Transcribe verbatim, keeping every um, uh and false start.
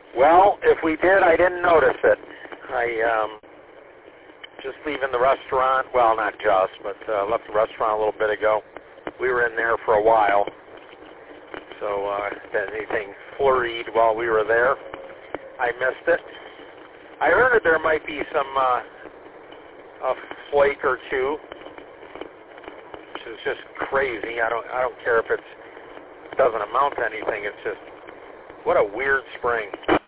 Well, if we did, I didn't notice it. I um, just leaving the restaurant. Well, not just, but uh, left the restaurant a little bit ago. We were in there for a while, so uh, if anything flurried while we were there, I missed it. I heard that there might be some uh, a flake or two, which is just crazy. I don't I don't care if it's, it doesn't amount to anything. It's just, what a weird spring.